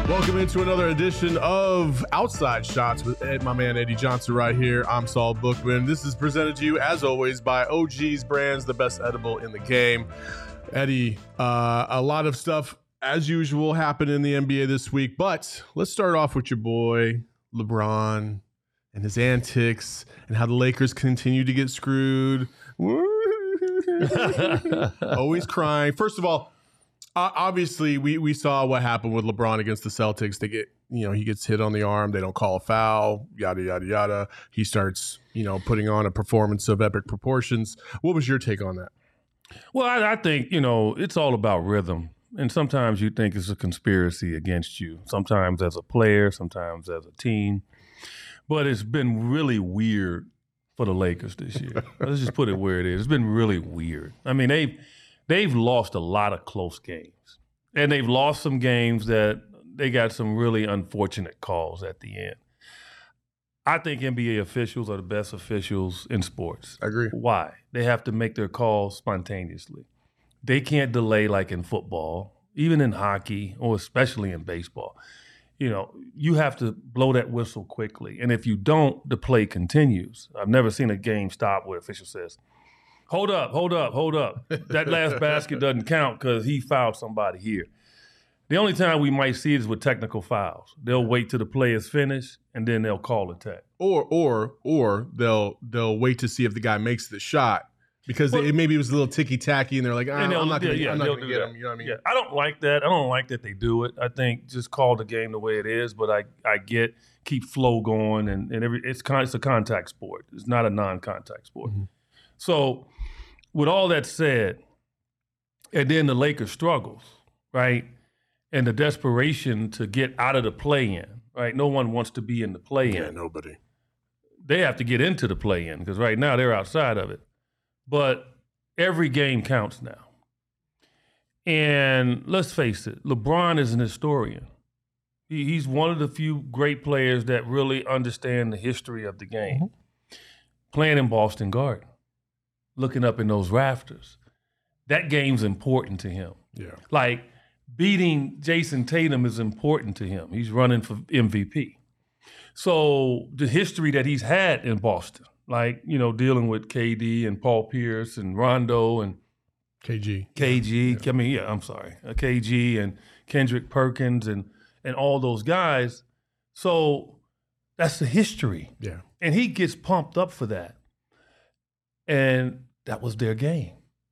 Welcome into another edition of Outside Shots with my man Eddie Johnson right here. I'm Saul Bookman. This is presented to you, as always, by OG's Brands, the best edible in the game. Eddie, a lot of stuff, as usual, happened in the NBA this week, but let's start off with your boy, LeBron, and his antics, and how the Lakers continue to get screwed. Always crying. First of all, obviously, we saw what happened with LeBron against the Celtics. They get, he gets hit on the arm. They don't call a foul, yada, yada, yada. He starts, putting on a performance of epic proportions. What was your take on that? Well, I think, it's all about rhythm. And sometimes you think it's a conspiracy against you, sometimes as a player, sometimes as a team. But it's been really weird for the Lakers this year. Let's just put it where it is. It's been really weird. I mean, they've lost a lot of close games. And they've lost some games that they got some really unfortunate calls at the end. I think NBA officials are the best officials in sports. I agree. Why? They have to make their calls spontaneously. They can't delay like in football, even in hockey, or especially in baseball. You have to blow that whistle quickly. And if you don't, the play continues. I've never seen a game stop where official says, hold up. That last basket doesn't count because he fouled somebody here. The only time we might see it is with technical fouls. They'll wait till the play is finished and then they'll call a tech. Or they'll wait to see if the guy makes the shot because maybe it was a little ticky-tacky and they're like, I'm not going to get him. You know what I mean? Yeah, I don't like that. I don't like that they do it. I think just call the game the way it is, but I get keep flow going and it's a contact sport. It's not a non-contact sport. Mm-hmm. So with all that said, and then the Lakers struggles, right? And the desperation to get out of the play-in, right? No one wants to be in the play-in. Yeah, nobody. They have to get into the play-in because right now they're outside of it. But every game counts now. And let's face it, LeBron is an historian. He's one of the few great players that really understand the history of the game. Mm-hmm. Playing in Boston Garden, looking up in those rafters, that game's important to him. Yeah. Like beating Jason Tatum is important to him. He's running for MVP. So the history that he's had in Boston, like, dealing with KD and Paul Pierce and Rondo and KG. Yeah. I mean, I'm sorry. KG and Kendrick Perkins and all those guys. So that's the history. Yeah. And he gets pumped up for that. And that was their game.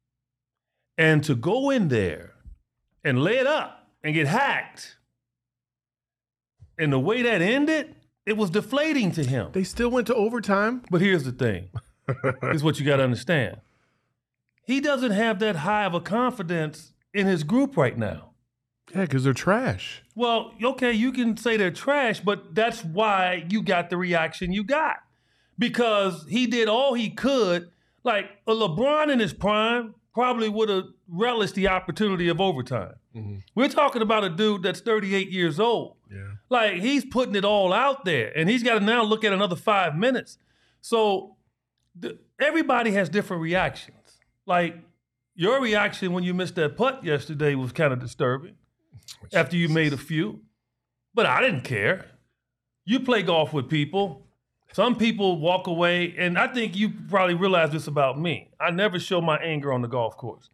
And to go in there and lay it up and get hacked, and the way that ended, it was deflating to him. They still went to overtime. But here's the thing. Here's what you got to understand. He doesn't have that high of a confidence in his group right now. Yeah, because they're trash. Well, okay, you can say they're trash, but that's why you got the reaction you got. Because he did all he could. Like a LeBron in his prime probably would have relished the opportunity of overtime. Mm-hmm. We're talking about a dude that's 38 years old. Yeah. Like he's putting it all out there, and he's got to now look at another 5 minutes. So everybody has different reactions. Like your reaction when you missed that putt yesterday was kind of disturbing after you made a few, but I didn't care. You play golf with people. Some people walk away, and I think you probably realize this about me. I never show my anger on the golf course.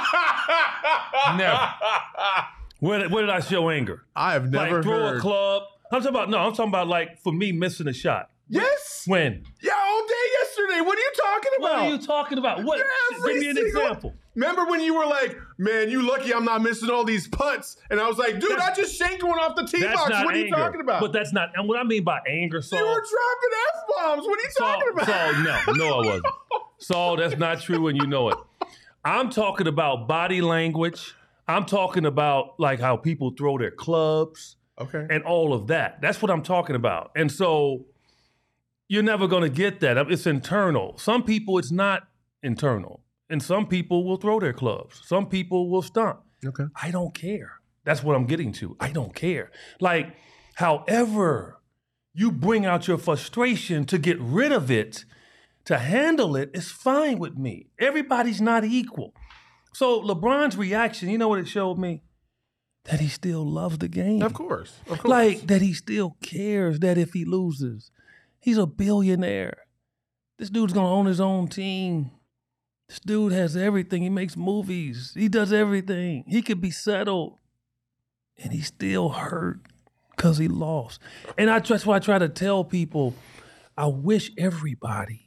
Never. Where did I show anger? I have never like throw heard. a club. I'm talking about like for me missing a shot. Yes. When? Yeah, all day yesterday. What are you talking about? What are you talking about? What? Give me an example. Remember when you were like, man, you lucky I'm not missing all these putts. And I was like, dude, I just shanked one off the tee box. What are you talking about? But that's not, and what I mean by anger, Saul. You were dropping F-bombs. What are you talking about? Saul, no, I wasn't. Saul, that's not true and you know it. I'm talking about body language. I'm talking about like how people throw their clubs. Okay. And all of that. That's what I'm talking about. And so you're never going to get that. It's internal. Some people, it's not internal. And some people will throw their clubs. Some people will stomp. Okay. I don't care. That's what I'm getting to. I don't care. Like, however you bring out your frustration to get rid of it, to handle it, is fine with me. Everybody's not equal. So LeBron's reaction, you know what it showed me? that he still loves the game. Of course. Like that he still cares that if he loses, he's a billionaire. This dude's gonna own his own team. This dude has everything. He makes movies. He does everything. He could be settled. And he's still hurt because he lost. And that's why I try to tell people, I wish everybody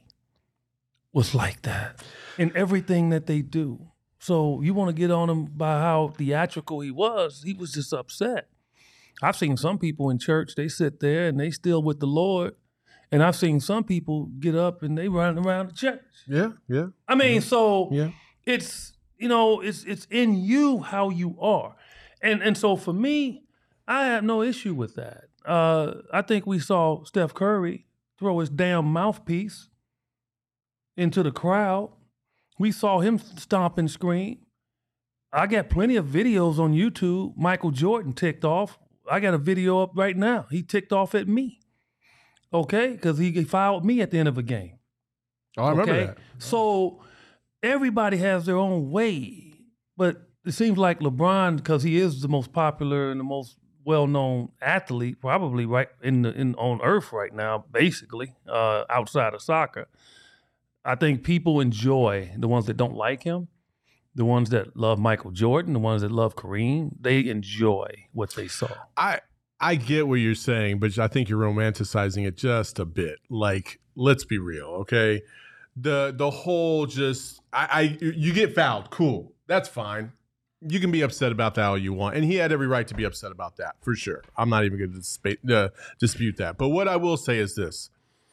was like that in everything that they do. So you want to get on him by how theatrical he was just upset. I've seen some people in church, they sit there and they still with the Lord. And I've seen some people get up and they run around the church. Yeah. I mean, it's, it's in you how you are. And so for me, I have no issue with that. I think we saw Steph Curry throw his damn mouthpiece into the crowd. We saw him stomp and scream. I got plenty of videos on YouTube. Michael Jordan ticked off. I got a video up right now. He ticked off at me. Okay? Because he fouled me at the end of a game. Oh, I remember that. So everybody has their own way. But it seems like LeBron, because he is the most popular and the most well-known athlete, probably right on earth right now, basically, outside of soccer. I think people enjoy the ones that don't like him, the ones that love Michael Jordan, the ones that love Kareem. They enjoy what they saw. I get what you're saying, but I think you're romanticizing it just a bit. Like, let's be real, okay? The whole you get fouled, cool, that's fine. You can be upset about that all you want, and he had every right to be upset about that for sure. I'm not even going to dispute that. But what I will say is this: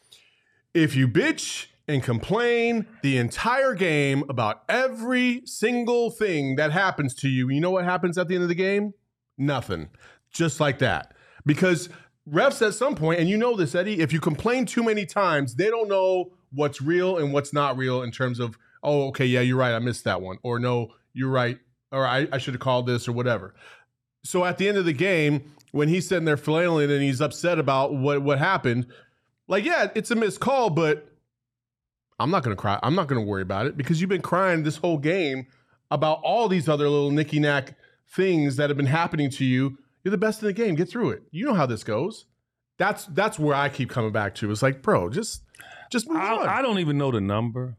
if you bitch and complain the entire game about every single thing that happens to you, you know what happens at the end of the game? Nothing. Just like that. Because refs at some point, and you know this, Eddie, if you complain too many times, they don't know what's real and what's not real in terms of, oh, okay, yeah, you're right, I missed that one. Or no, you're right, or I should have called this or whatever. So at the end of the game, when he's sitting there flailing and he's upset about what happened, like, yeah, it's a missed call, but I'm not going to cry. I'm not going to worry about it because you've been crying this whole game about all these other little nicky-knack things that have been happening to you. You're the best in the game. Get through it. You know how this goes. That's where I keep coming back to. It's like, bro, just move on. I don't even know the number,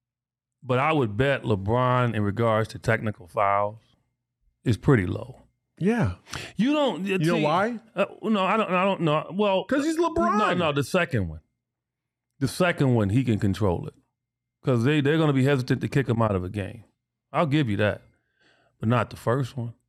but I would bet LeBron in regards to technical fouls is pretty low. Yeah. You don't. You know why? No, I don't know. Well, because he's LeBron. No, the second one. The second one, he can control it because they're going to be hesitant to kick him out of a game. I'll give you that, but not the first one.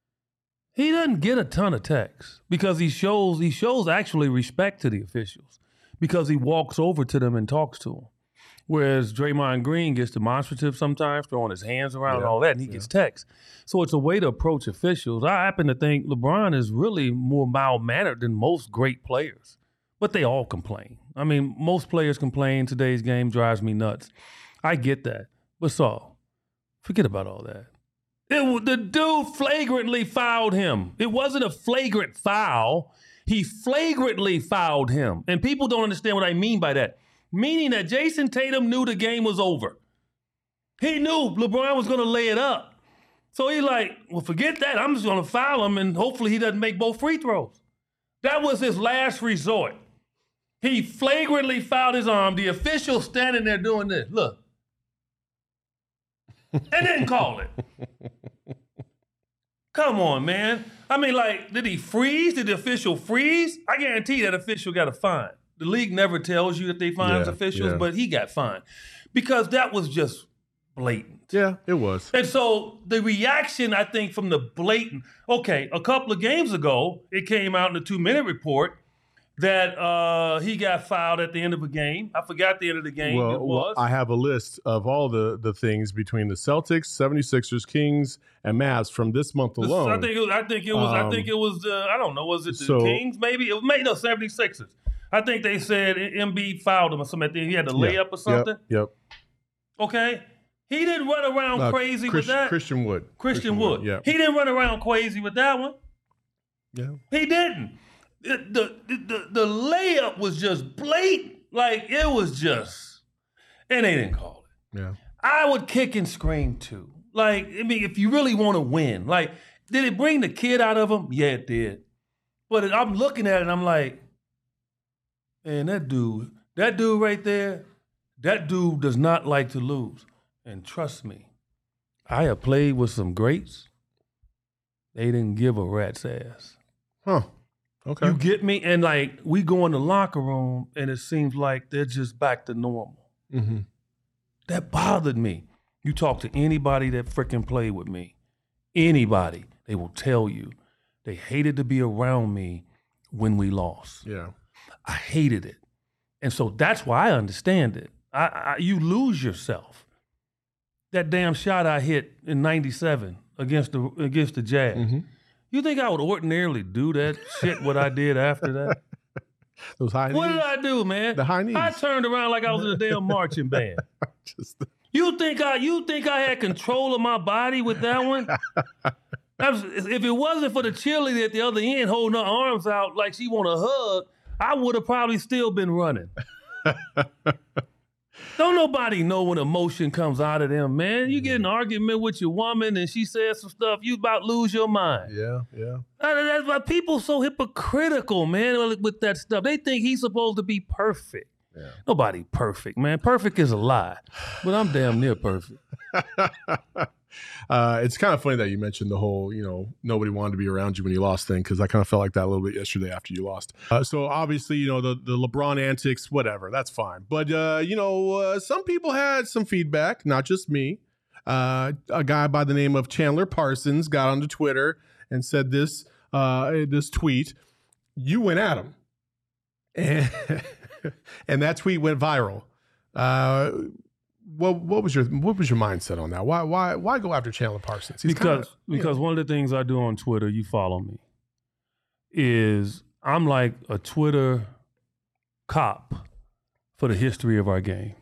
He doesn't get a ton of texts because he shows actually respect to the officials because he walks over to them and talks to them. Whereas Draymond Green gets demonstrative sometimes, throwing his hands around and all that, and he gets texts. So it's a way to approach officials. I happen to think LeBron is really more mild-mannered than most great players, but they all complain. I mean, most players complain. Today's game drives me nuts. I get that. But Saul, forget about all that. The dude flagrantly fouled him. It wasn't a flagrant foul. He flagrantly fouled him. And people don't understand what I mean by that. Meaning that Jason Tatum knew the game was over. He knew LeBron was going to lay it up. So he's like, well, forget that. I'm just going to foul him, and hopefully he doesn't make both free throws. That was his last resort. He flagrantly fouled his arm. The official standing there doing this. Look. And didn't call it. Come on, man. I mean, like, did he freeze? Did the official freeze? I guarantee that official got a fine. The league never tells you that they fines officials, but he got fined because that was just blatant. Yeah, it was. And so the reaction, I think, from the blatant, okay, a couple of games ago, it came out in the 2-minute report that he got fouled at the end of a game. I forgot the end of the game it was. Well, I have a list of all the things between the Celtics, 76ers, Kings, and Mavs from this month alone. I think it was I don't know, was it the Kings maybe? It was maybe no 76ers. I think they said Embiid fouled him or something. He had to lay up or something. Yep. Okay. He didn't run around crazy with that. Christian Wood. Christian Wood. Yeah. He didn't run around crazy with that one. Yeah. He didn't. The layup was just blatant. Like, it was just, and they didn't call it. Yeah. I would kick and scream too. Like, I mean, if you really want to win, like, Did it bring the kid out of him? Yeah, it did. But I'm looking at it and I'm like, man, that dude right there, that dude does not like to lose. And trust me, I have played with some greats. They didn't give a rat's ass. Huh. Okay. You get me? And like, we go in the locker room and it seems like they're just back to normal. Mm-hmm. That bothered me. You talk to anybody that freaking played with me, anybody, they will tell you they hated to be around me when we lost. Yeah. I hated it. And so that's why I understand it. You lose yourself. That damn shot I hit in '97 against the Jazz. Mm-hmm. You think I would ordinarily do that shit what I did after that? Those high knees. What did I do, man? The high knees. I turned around like I was in a damn marching band. You think I had control of my body with that one? If it wasn't for the cheerleader at the other end holding her arms out like she want a hug, I would have probably still been running. Don't nobody know when emotion comes out of them, man. You get an argument with your woman and she says some stuff, you about to lose your mind. Yeah. That's why people so hypocritical, man, with that stuff. They think he's supposed to be perfect. Yeah. Nobody perfect, man. Perfect is a lie, but I'm damn near perfect. It's kind of funny that you mentioned the whole, nobody wanted to be around you when you lost thing, because I kind of felt like that a little bit yesterday after you lost. So obviously, the LeBron antics, whatever, that's fine. But, some people had some feedback, not just me. A guy by the name of Chandler Parsons got onto Twitter and said this tweet, "You went at him." And that tweet went viral. What was your mindset on that? Why go after Chandler Parsons? Because one of the things I do on Twitter, you follow me, is I'm like a Twitter cop for the history of our game.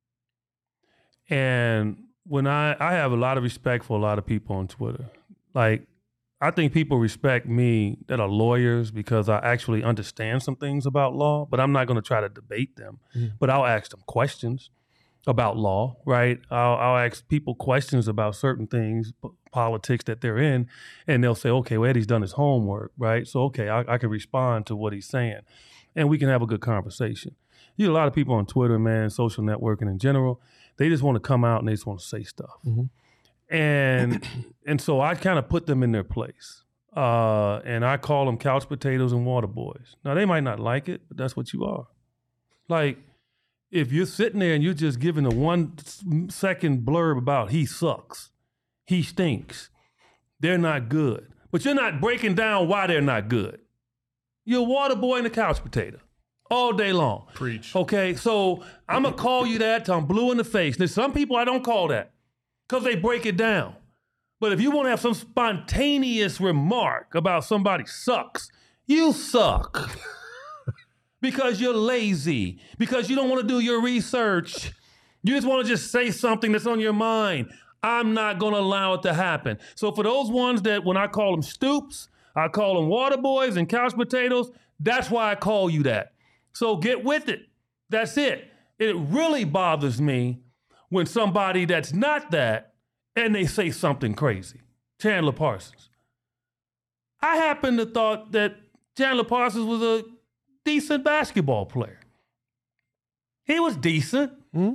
And when I have a lot of respect for a lot of people on Twitter. Like, I think people respect me that are lawyers because I actually understand some things about law, but I'm not going to try to debate them. But I'll ask them questions about law, right? I'll ask people questions about certain things, politics that they're in, and they'll say, okay, well, Eddie's done his homework, right? So, okay, I can respond to what he's saying, and we can have a good conversation. You know, a lot of people on Twitter, man, social networking in general, they just want to come out and they just want to say stuff. Mm-hmm. And so I kind of put them in their place. And I call them couch potatoes and water boys. Now, they might not like it, but that's what you are. Like, if you're sitting there and you're just giving a 1 second blurb about he sucks, he stinks, they're not good, but you're not breaking down why they're not good. You're a water boy and a couch potato all day long. Preach. Okay, so I'm going to call you that till I'm blue in the face. There's some people I don't call that because they break it down. But if you want to have some spontaneous remark about somebody sucks, you suck. Because you're lazy, because you don't want to do your research. You just want to just say something that's on your mind. I'm not going to allow it to happen. So for those ones that when I call them stoops, I call them water boys and couch potatoes, that's why I call you that. So get with it. That's it. It really bothers me when somebody that's not that and they say something crazy. Chandler Parsons. I happen to thought that Chandler Parsons was a decent basketball player. He was decent,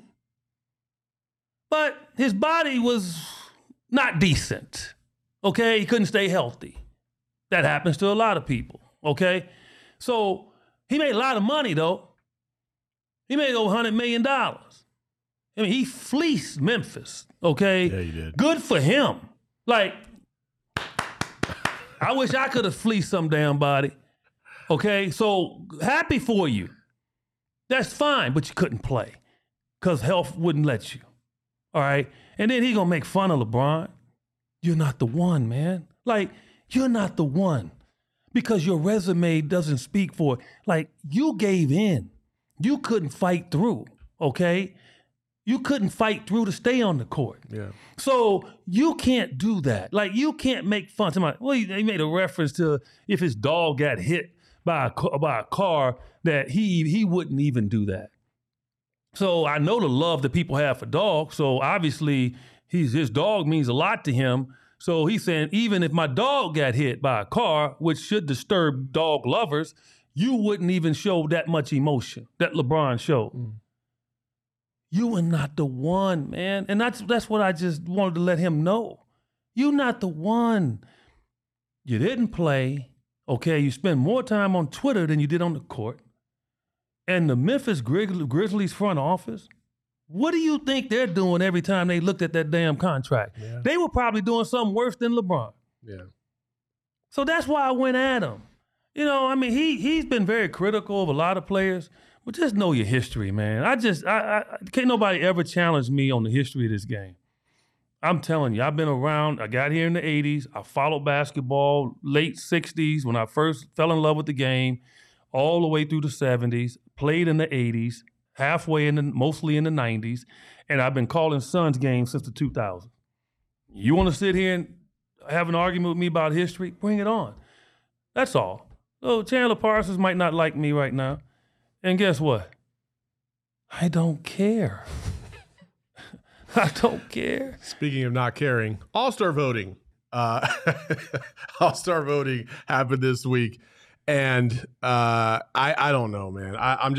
but his body was not decent, okay? He couldn't stay healthy. That happens to a lot of people, okay? So he made a lot of money, though. He made over $100 million. I mean, he fleeced Memphis, okay? Yeah, he did. Good for him. Like, I wish I could have fleeced some damn body. Okay, so happy for you. That's fine, but you couldn't play because health wouldn't let you. All right? And then he going to make fun of LeBron. You're not the one, man. Like, you're not the one because your resume doesn't speak for it. Like, you gave in. You couldn't fight through, okay? You couldn't fight through to stay on the court. Yeah. So you can't do that. Like, you can't make fun. Somebody, well, he made a reference to if his dog got hit by a car, that he wouldn't even do that. So I know the love that people have for dogs. So obviously his dog means a lot to him. So he's saying, even if my dog got hit by a car, which should disturb dog lovers, you wouldn't even show that much emotion that LeBron showed. You are not the one, man. And that's what I just wanted to let him know. You're not the one. You didn't play, okay? You spend more time on Twitter than you did on the court. And the Memphis Grizzlies front office, what do you think they're doing every time they looked at that damn contract? Yeah. They were probably doing something worse than LeBron. Yeah. So that's why I went at him. You know, I mean, he's been very critical of a lot of players, but just know your history, man. I can't nobody ever challenge me on the history of this game. I'm telling you, I've been around. I got here in the 80s. I followed basketball late 60s when I first fell in love with the game, all the way through the 70s, played in the 80s, mostly in the 90s, and I've been calling Suns games since the 2000s. You want to sit here and have an argument with me about history? Bring it on. That's all. So Chandler Parsons might not like me right now. And guess what? I don't care. I don't care. Speaking of not caring, All-Star voting. All-Star voting happened this week. And I don't know, man.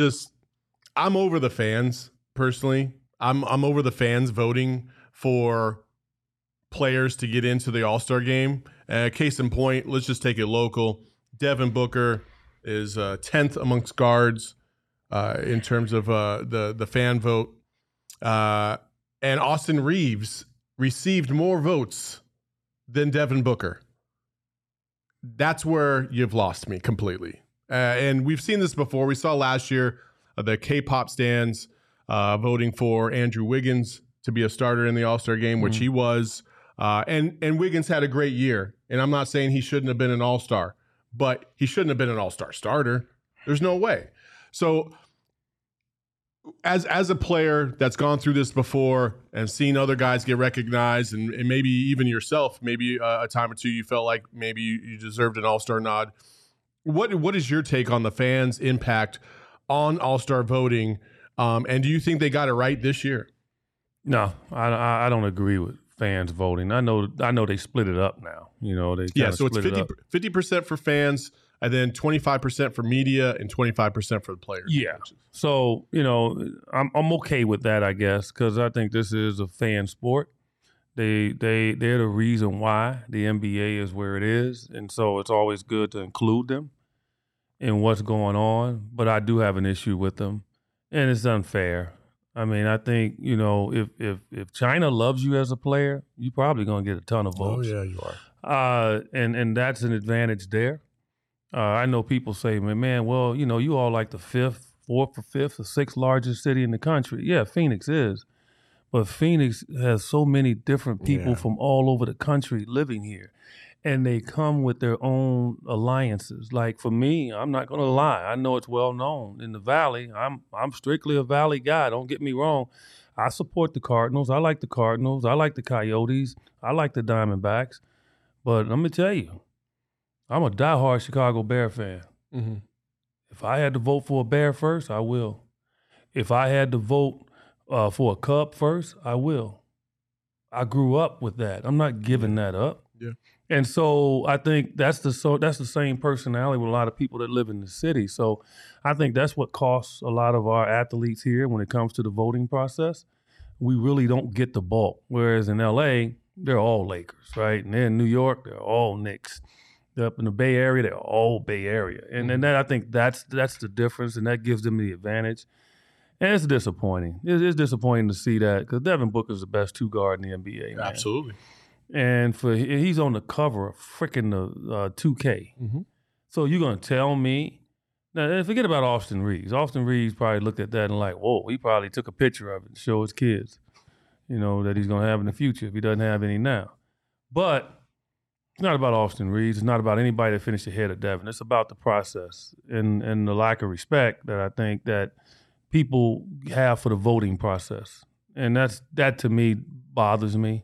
I'm over the fans, personally. I'm over the fans voting for players to get into the All-Star game. Case in point, let's just take it local. Devin Booker is 10th amongst guards in terms of the fan vote. And Austin Reeves received more votes than Devin Booker. That's where you've lost me completely. And we've seen this before. We saw last year the K-pop stans voting for Andrew Wiggins to be a starter in the All-Star game, which he was. And Wiggins had a great year. And I'm not saying he shouldn't have been an All-Star, but he shouldn't have been an All-Star starter. There's no way. So as a player that's gone through this before and seen other guys get recognized, and maybe even yourself, maybe a time or two you felt like maybe you deserved an All-Star nod. What is your take on the fans' impact on All-Star voting? And do you think they got it right this year? No, I don't agree with fans voting. I know they split it up now. You know, they so it's 50% for fans, and then 25% for media and 25% for the players. Yeah. So, you know, I'm okay with that, I guess, because I think this is a fan sport. They're the reason why the NBA is where it is, and so it's always good to include them in what's going on. But I do have an issue with them, and it's unfair. I mean, I think, you know, if China loves you as a player, you're probably going to get a ton of votes. Oh, yeah, you are. And that's an advantage there. I know people say, man, well, you know, you all like the fourth or fifth or sixth largest city in the country. Yeah, Phoenix is. But Phoenix has so many different people from all over the country living here. And they come with their own alliances. Like for me, I'm not going to lie. I know it's well known in the Valley. I'm strictly a Valley guy. Don't get me wrong. I support the Cardinals. I like the Cardinals. I like the Coyotes. I like the Diamondbacks. But let me tell you, I'm a diehard Chicago Bear fan. Mm-hmm. If I had to vote for a Bear first, I will. If I had to vote for a Cub first, I will. I grew up with that. I'm not giving that up. Yeah. And so I think that's the same personality with a lot of people that live in the city. So I think that's what costs a lot of our athletes here when it comes to the voting process. We really don't get the bulk. Whereas in LA, they're all Lakers, right? And in New York, they're all Knicks. They're up in the Bay Area, they're all Bay Area. And then I think that's the difference, and that gives them the advantage. And it's disappointing. It's disappointing to see that because Devin Booker's the best two guard in the NBA. Man. Absolutely. And he's on the cover of freaking the 2K. Mm-hmm. So you're going to tell me now? Forget about Austin Reeves. Austin Reeves probably looked at that and like, whoa, he probably took a picture of it to show his kids, you know, that he's going to have in the future if he doesn't have any now. But it's not about Austin Reeves. It's not about anybody that finished ahead of Devin. It's about the process and the lack of respect that I think that people have for the voting process, and that to me bothers me.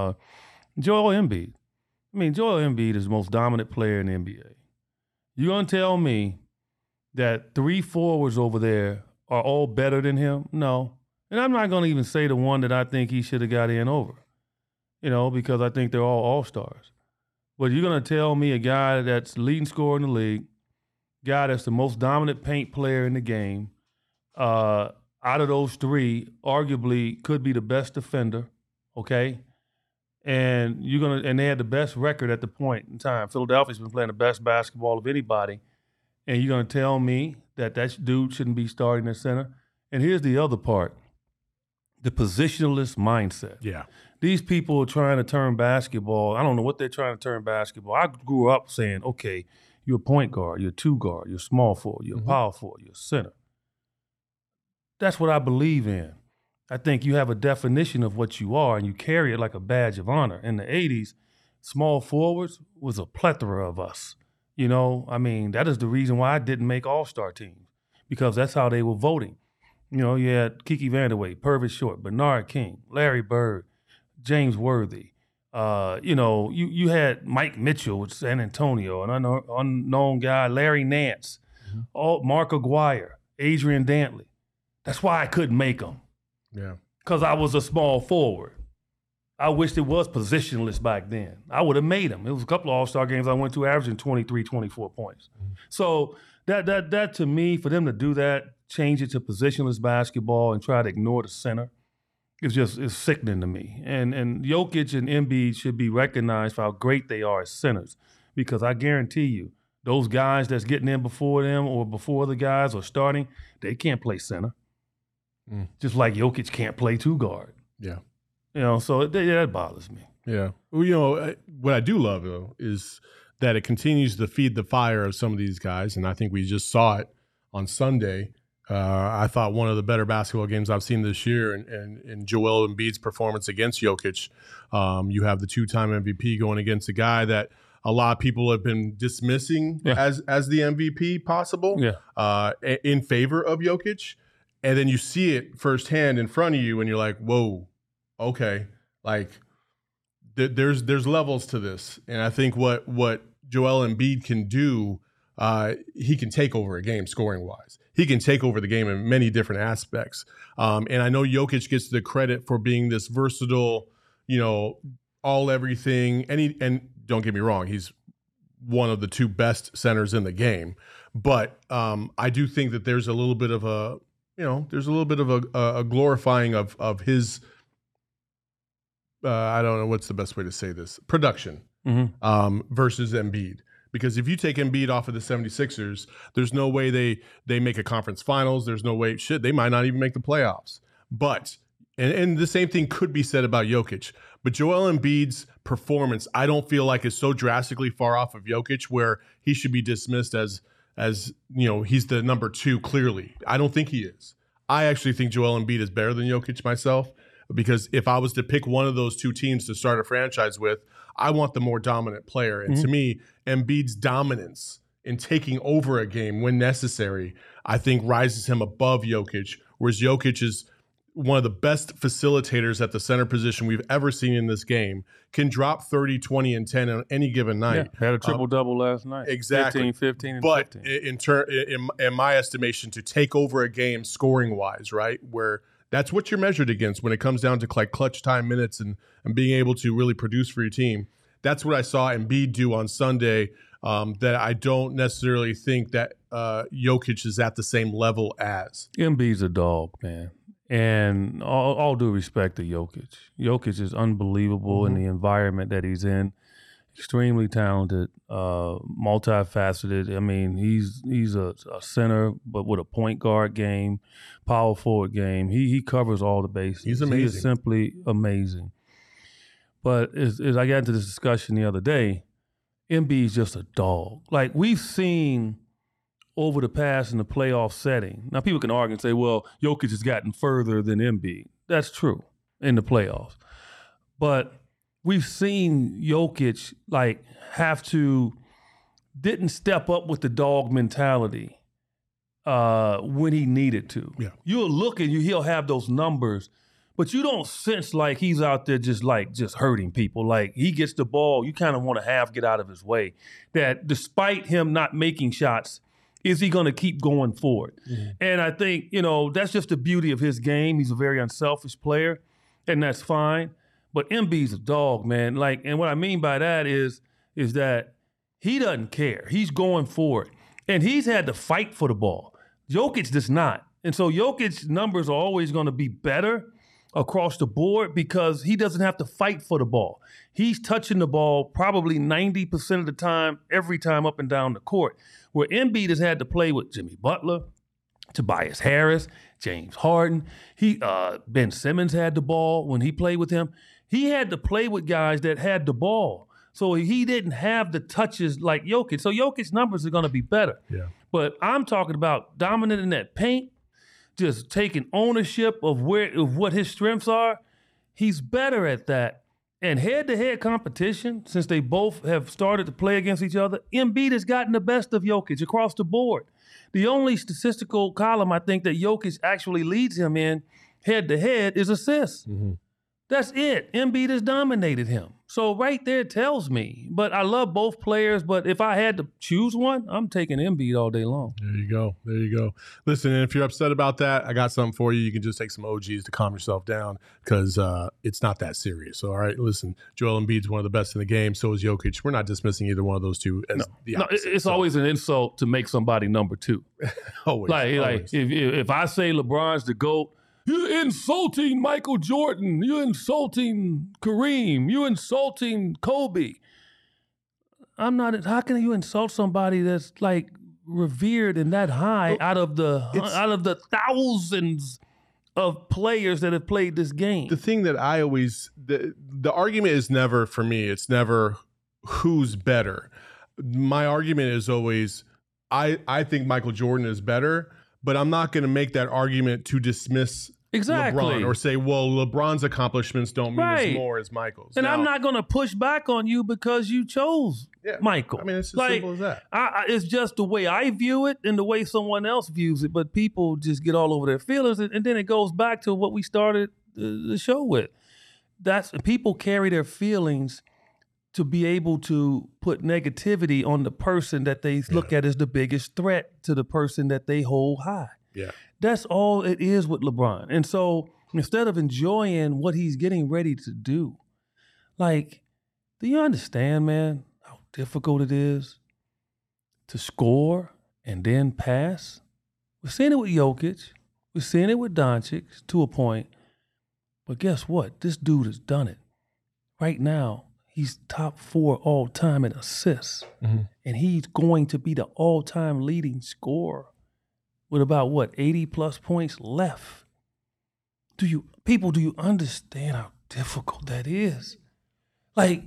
Joel Embiid. I mean, Joel Embiid is the most dominant player in the NBA. You're going to tell me that 3 forwards over there are all better than him? No. And I'm not going to even say the one that I think he should have got in over. because I think they're all stars. But you're going to tell me a guy that's leading scorer in the league, guy that's the most dominant paint player in the game, out of those three, arguably could be the best defender, okay? And they had the best record at the point in time. Philadelphia's been playing the best basketball of anybody. And you're going to tell me that dude shouldn't be starting at center? And here's the other part, the positionless mindset. Yeah. These people are trying to turn basketball. I don't know what they're trying to turn basketball. I grew up saying, okay, you're a point guard, you're a two guard, you're a small forward, you're a power forward, you're a center. That's what I believe in. I think you have a definition of what you are and you carry it like a badge of honor. In the 80s, small forwards was a plethora of us. That is the reason why I didn't make all-star teams, because that's how they were voting. You had Kiki Vanderway, Purvis Short, Bernard King, Larry Bird, James Worthy. You had Mike Mitchell with San Antonio, an unknown guy, Larry Nance, Mark Aguirre, Adrian Dantley. That's why I couldn't make them. Yeah. Because I was a small forward. I wished it was positionless back then. I would have made them. It was a couple of all-star games I went to averaging 23, 24 points. So that to me, for them to do that, change it to positionless basketball and try to ignore the center, it's sickening to me. And Jokic and Embiid should be recognized for how great they are as centers, because I guarantee you, those guys that's getting in before them or before the guys or starting, they can't play center. Just like Jokic can't play two guard. Yeah. So that bothers me. Yeah. Well, what I do love, though, is that it continues to feed the fire of some of these guys. And I think we just saw it on Sunday. I thought one of the better basketball games I've seen this year, and Joel Embiid's performance against Jokic. You have the two-time MVP going against a guy that a lot of people have been dismissing as the MVP possible in favor of Jokic. And then you see it firsthand in front of you, and you're like, whoa, okay. Like, there's levels to this. And I think what Joel Embiid can do, he can take over a game scoring-wise. He can take over the game in many different aspects. And I know Jokic gets the credit for being this versatile, all everything. And don't get me wrong, he's one of the two best centers in the game. But I do think that there's a little bit of a glorifying of his, I don't know what's the best way to say this, production versus Embiid. Because if you take Embiid off of the 76ers, there's no way they make a conference finals. There's no way, they might not even make the playoffs. But, and the same thing could be said about Jokic. But Joel Embiid's performance, I don't feel like is so drastically far off of Jokic where he should be dismissed as he's the number two, clearly. I don't think he is. I actually think Joel Embiid is better than Jokic myself, because if I was to pick one of those two teams to start a franchise with, I want the more dominant player. And to me, Embiid's dominance in taking over a game when necessary, I think rises him above Jokic, whereas Jokic is one of the best facilitators at the center position we've ever seen in this game, can drop 30, 20, and 10 on any given night. Yeah, had a triple-double last night. Exactly. 15, and but 15. In my estimation, to take over a game scoring-wise, right, where that's what you're measured against when it comes down to like clutch time minutes and being able to really produce for your team. That's what I saw Embiid do on Sunday, that I don't necessarily think that Jokic is at the same level as. Embiid's a dog, man. And all due respect to Jokic. Jokic is unbelievable in the environment that he's in. Extremely talented, multifaceted. I mean, he's a center, but with a point guard game, power forward game. He covers all the bases. He's amazing. He is simply amazing. But as I got into this discussion the other day, Embiid's just a dog. Like, we've seen over the past in the playoff setting. Now, people can argue and say, well, Jokic has gotten further than Embiid. That's true in the playoffs. But we've seen Jokic didn't step up with the dog mentality when he needed to. Yeah. You'll look and he'll have those numbers, but you don't sense like he's out there just hurting people. Like, he gets the ball, you kind of want to get out of his way. That despite him not making shots, is he going to keep going forward? And I think, that's just the beauty of his game. He's a very unselfish player, and that's fine. But Embiid's a dog, man. Like, and what I mean by that is that he doesn't care. He's going for it. And he's had to fight for the ball. Jokic does not. And so Jokic's numbers are always going to be better across the board because he doesn't have to fight for the ball. He's touching the ball probably 90% of the time, every time up and down the court. Where Embiid has had to play with Jimmy Butler, Tobias Harris, James Harden. Ben Simmons had the ball when he played with him. He had to play with guys that had the ball. So he didn't have the touches like Jokic. So Jokic's numbers are going to be better. Yeah. But I'm talking about dominant in that paint, just taking ownership of what his strengths are. He's better at that. And head-to-head competition, since they both have started to play against each other, Embiid has gotten the best of Jokic across the board. The only statistical column I think that Jokic actually leads him in head-to-head is assists. Mm-hmm. That's it. Embiid has dominated him. So right there tells me. But I love both players, but if I had to choose one, I'm taking Embiid all day long. There you go. There you go. Listen, and if you're upset about that, I got something for you. You can just take some OGs to calm yourself down because it's not that serious. All right? Listen, Joel Embiid's one of the best in the game. So is Jokic. We're not dismissing either one of those two as the opposite. It's always an insult to make somebody number two. always. Like if I say LeBron's the GOAT, you're insulting Michael Jordan. You're insulting Kareem. You're insulting Kobe. I'm not. How can you insult somebody that's like revered and that high out of the thousands of players that have played this game? The thing that I always the argument is never for me. It's never who's better. My argument is always I think Michael Jordan is better, but I'm not going to make that argument to dismiss exactly LeBron or say, well, LeBron's accomplishments don't mean as more as Michael's. And now, I'm not going to push back on you because you chose Michael. I mean, it's as simple as that. It's just the way I view it and the way someone else views it. But people just get all over their feelings, and then it goes back to what we started the show with. That's people carry their feelings to be able to put negativity on the person that they look at as the biggest threat to the person that they hold high. Yeah. That's all it is with LeBron. And so instead of enjoying what he's getting ready to do, like, do you understand, man, how difficult it is to score and then pass? We're seeing it with Jokic. We're seeing it with Doncic to a point. But guess what? This dude has done it. Right now, he's top 4 all-time in assists. Mm-hmm. And he's going to be the all-time leading scorer with about, 80-plus points left. Do you understand how difficult that is? Like,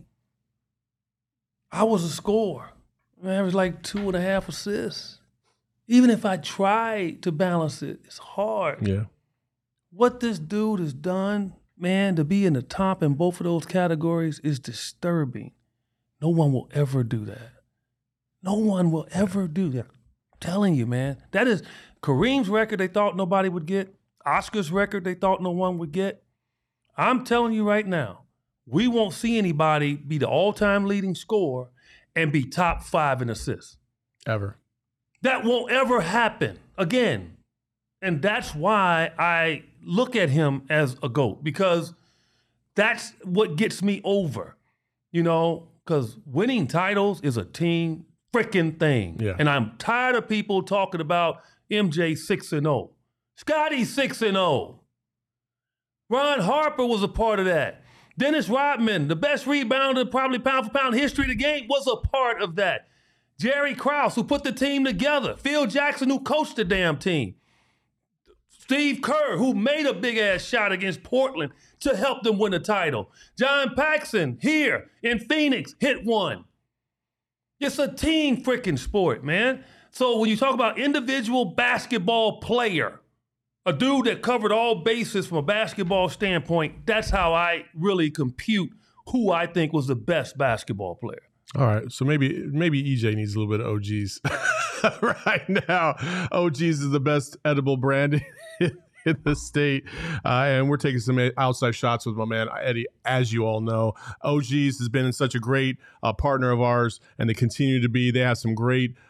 I was a scorer. I averaged like 2.5 assists. Even if I tried to balance it, it's hard. Yeah. What this dude has done, man, to be in the top in both of those categories is disturbing. No one will ever do that. No one will ever do that. I'm telling you, man. That is Kareem's record they thought nobody would get. Oscar's record they thought no one would get. I'm telling you right now, we won't see anybody be the all-time leading scorer and be top 5 in assists. Ever. That won't ever happen again. And that's why I look at him as a GOAT, because that's what gets me over, because winning titles is a team freaking thing. Yeah. And I'm tired of people talking about MJ 6-0. Scotty 6-0. Ron Harper was a part of that. Dennis Rodman, the best rebounder probably pound for pound history of the game, was a part of that. Jerry Krause, who put the team together. Phil Jackson, who coached the damn team. Steve Kerr, who made a big-ass shot against Portland to help them win the title. John Paxson, here in Phoenix, hit one. It's a team freaking sport, man. So when you talk about individual basketball player, a dude that covered all bases from a basketball standpoint, that's how I really compute who I think was the best basketball player. All right, so maybe EJ needs a little bit of OGs right now. OGs is the best edible brand in the state, and we're taking some outside shots with my man Eddie. As you all know, OGs has been such a great partner of ours, and they continue to be. They have some great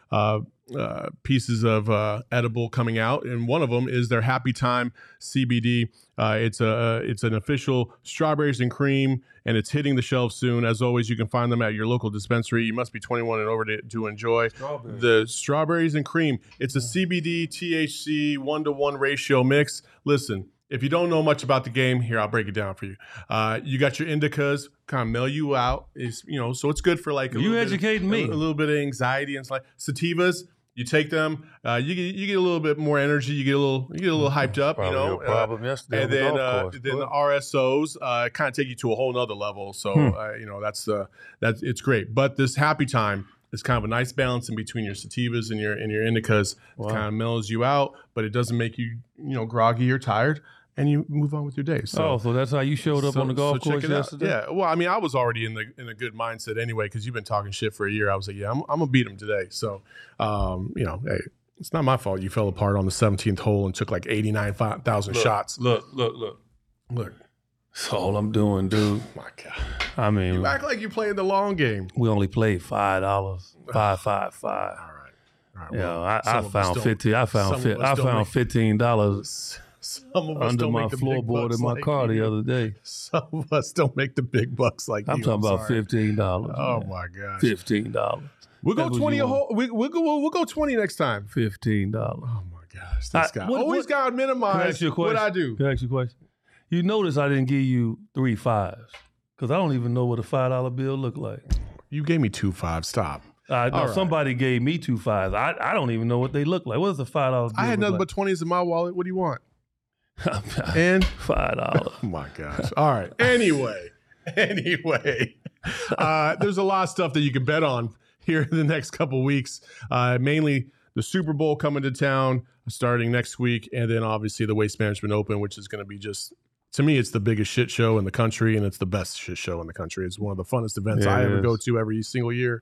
pieces of edible coming out, and one of them is their Happy Time CBD. It's an official strawberries and cream, and it's hitting the shelves soon. As always, you can find them at your local dispensary. You must be 21 and over to enjoy the strawberries and cream. It's a CBD THC 1-to-1 ratio mix. Listen, if you don't know much about the game, here, I'll break it down for you. You got your indicas, kind of mellow you out. So it's good for like a little bit of anxiety and stuff. Sativas, you take them, you get a little bit more energy. You get a little hyped up. Probably your problem yesterday. And then the RSOs kind of take you to a whole nother level. So that's it's great. But this Happy Time is kind of a nice balance in between your sativas and your indicas. It kind of mellows you out, but it doesn't make you groggy or tired. And you move on with your day. So that's how you showed up on the golf course yesterday? Yeah. Well, I mean, I was already in a good mindset anyway because you've been talking shit for a year. I was like, yeah, I'm going to beat him today. So, hey, it's not my fault you fell apart on the 17th hole and took like 89,000 shots. Look. That's all I'm doing, dude. Oh, my God. I mean. You act like you're playing the long game. We only played $5. $5. All right. Well, I found $15. Some of us under don't my make the floorboard in my car the other day. Some of us don't make the big bucks like I'm talking about $15. Oh my gosh, $15. We'll go 20 a hole. We'll go 20 next time. $15. Oh my gosh, this guy always got to minimize what I do. Can I ask you a question? You notice I didn't give you 3 5s because I don't even know what a $5 bill looked like. You gave me 2 5s. Stop. Somebody gave me 2 5s. I don't even know what they look like. What does a $5 bill I had nothing but 20s in my wallet. What do you want? And $5. Oh my gosh. All right. Anyway, there's a lot of stuff that you can bet on here in the next couple weeks. Mainly the Super Bowl coming to town starting next week, and then obviously the Waste Management Open, which is going to be just, to me, it's the biggest shit show in the country, and it's the best shit show in the country. It's one of the funnest events I ever go to every single year.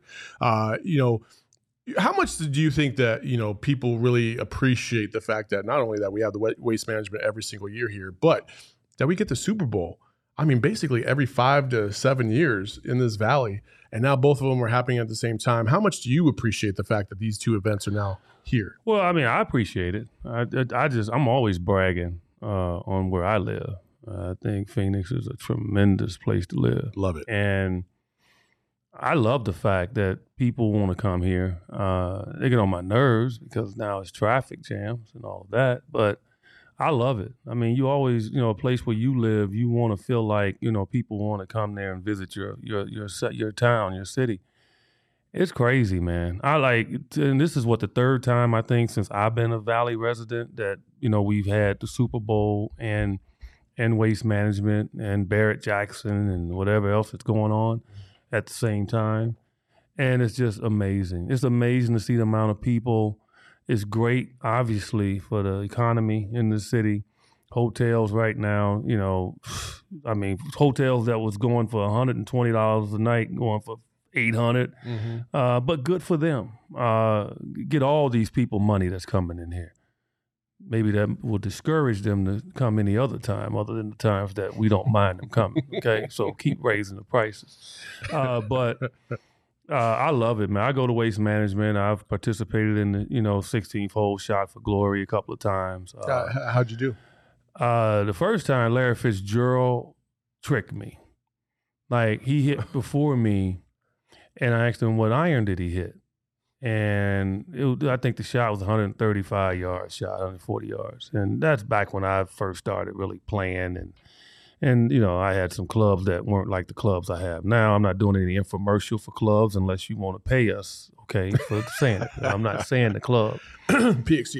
How much do you think that, people really appreciate the fact that not only that we have the waste management every single year here, but that we get the Super Bowl? I mean, basically every 5 to 7 years in this valley, and now both of them are happening at the same time. How much do you appreciate the fact that these two events are now here? Well, I mean, I appreciate it. I'm always bragging on where I live. I think Phoenix is a tremendous place to live. Love it. And I love the fact that people want to come here. They get on my nerves because now it's traffic jams and all of that, but I love it. I mean, you always, a place where you live, you want to feel like, people want to come there and visit your town, your city. It's crazy, man. And this is what the third time I think since I've been a Valley resident that, we've had the Super Bowl and Waste Management and Barrett Jackson and whatever else that's going on at the same time. And it's just amazing. It's amazing to see the amount of people. It's great, obviously, for the economy in the city. Hotels right now, hotels that was going for $120 a night, going for $800. Mm-hmm. But good for them. Get all these people money that's coming in here. Maybe that will discourage them to come any other time other than the times that we don't mind them coming, okay? So keep raising the prices. But I love it, man. I go to Waste Management. I've participated in the, 16th hole shot for glory a couple of times. How'd you do? The first time, Larry Fitzgerald tricked me. Like, he hit before me, and I asked him what iron did he hit. And I think the shot was 135 yards shot, 140 yards. And that's back when I first started really playing. And I had some clubs that weren't like the clubs I have now. I'm not doing any infomercial for clubs unless you want to pay us, okay, for saying it. I'm not saying the club. PXC.